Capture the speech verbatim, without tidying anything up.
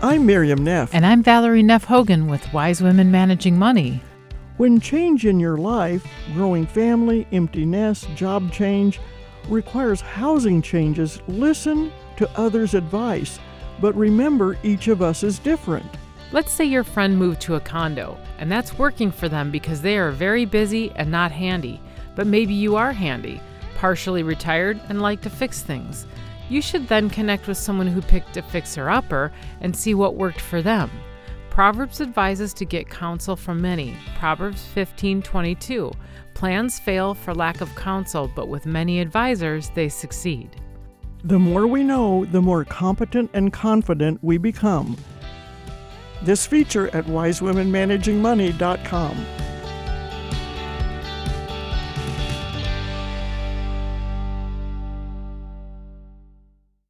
I'm Miriam Neff. And I'm Valerie Neff Hogan with Wise Women Managing Money. When change in your life, growing family, empty nest, job change, requires housing changes, listen to others' advice. But remember, each of us is different. Let's say your friend moved to a condo, and that's working for them because they are very busy and not handy. But maybe you are handy, partially retired, and like to fix things. You should then connect with someone who picked a fixer-upper and see what worked for them. Proverbs advises to get counsel from many. Proverbs fifteen twenty-two. Plans fail for lack of counsel, but with many advisors, they succeed. The more we know, the more competent and confident we become. This feature at wise women managing money dot com.